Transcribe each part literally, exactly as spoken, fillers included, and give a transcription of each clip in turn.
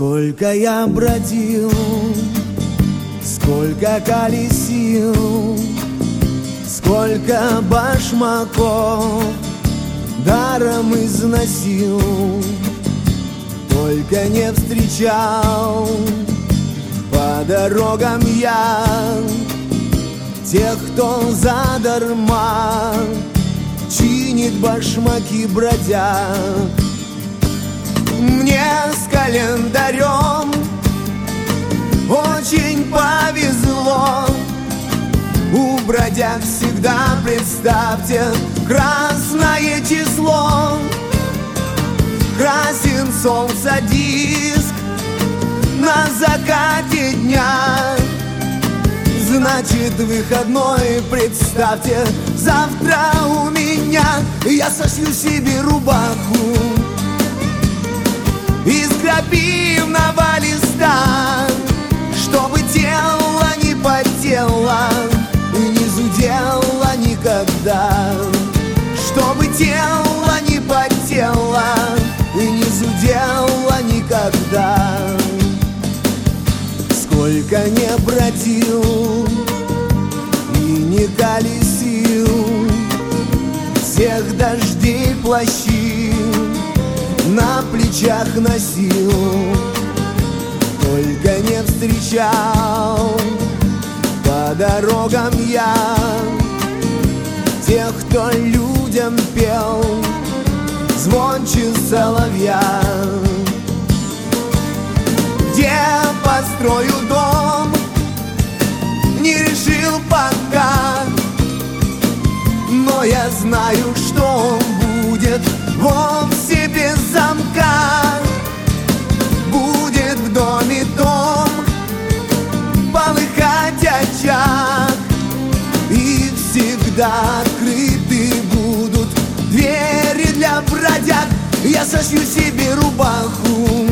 Сколько я бродил, сколько колесил, сколько башмаков даром износил, только не встречал по дорогам я тех, кто задарма чинит башмаки бродяг. Мне с календарем очень повезло. У бродяг всегда, представьте, красное число. Красен солнца диск на закате дня. Значит, выходной, представьте, завтра у меня. Я сошью себе рубаху из крапивного листа, чтобы тело не потело и не зудело никогда. Чтобы тело не потело и не зудело никогда. Сколько не бродил и не колесил, всех дождей плащи на плечах носил, только не встречал по дорогам я тех, кто людям пел звонче соловья. Где построю дом, не решил пока, но я знаю, что он будет вовсе без замка. Будет в доме дом, полыхать очаг, и всегда открыты будут двери для бродяг. Я сошью себе рубаху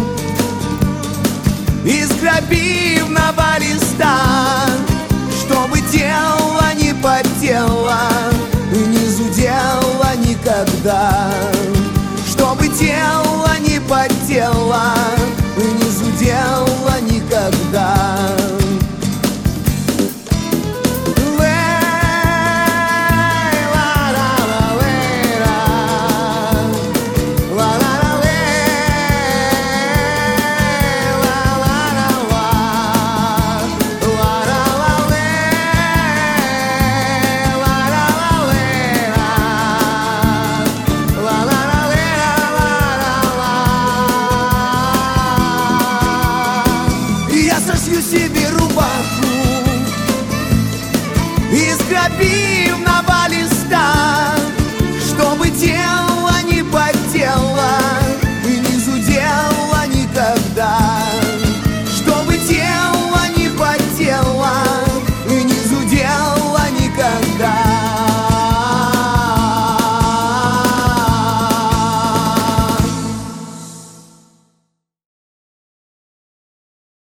из крапивного листа, чтобы тело не потело и не зудело никогда. Чтобы тело не потело и не зудело никогда.